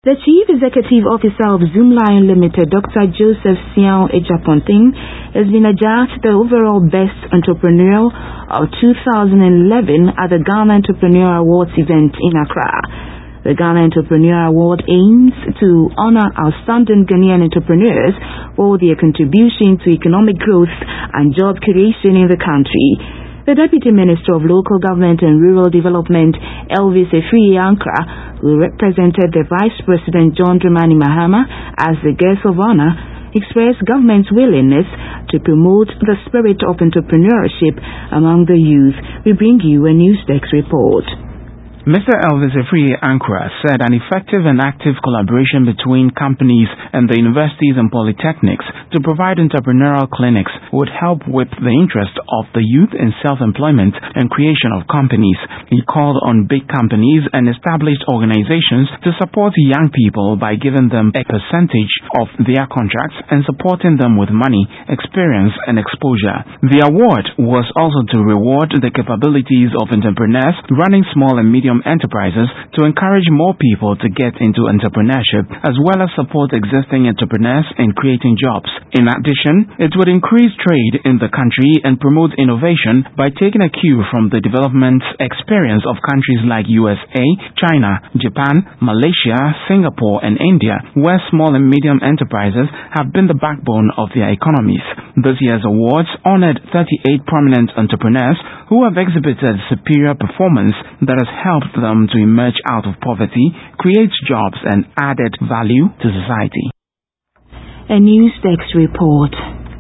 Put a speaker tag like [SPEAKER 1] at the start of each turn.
[SPEAKER 1] The Chief Executive Officer of Zoomlion Limited, Dr. Joseph Siao Ejaponting, has been adjudged the overall Best Entrepreneur of 2011 at the Ghana Entrepreneur Awards event in Accra. The Ghana Entrepreneur Award aims to honor outstanding Ghanaian entrepreneurs for their contribution to economic growth and job creation in the country. The Deputy Minister of Local Government and Rural Development, Elvis Afriyie-Ankrah, who represented the Vice President John Dramani Mahama as the guest of honor, expressed government's willingness to promote the spirit of entrepreneurship among the youth. We bring you a Newsdesk report.
[SPEAKER 2] Mr. Elvis Afriyie-Ankrah said an effective and active collaboration between companies and the universities and polytechnics to provide entrepreneurial clinics would help with the interest of the youth in self-employment and creation of companies. He called on big companies and established organizations to support young people by giving them a percentage of their contracts and supporting them with money, experience, and exposure. The award was also to reward the capabilities of entrepreneurs running small and medium enterprises to encourage more people to get into entrepreneurship, as well as support existing entrepreneurs in creating jobs. In addition, it would increase trade in the country and promote innovation by taking a cue from the development experience of countries like USA, China, Japan, Malaysia, Singapore, and India, where small and medium enterprises have been the backbone of their economies. This year's awards honored 38 prominent entrepreneurs who have exhibited superior performance that has helped them to emerge out of poverty, create jobs, and added value to society.
[SPEAKER 1] A Newsdesk report.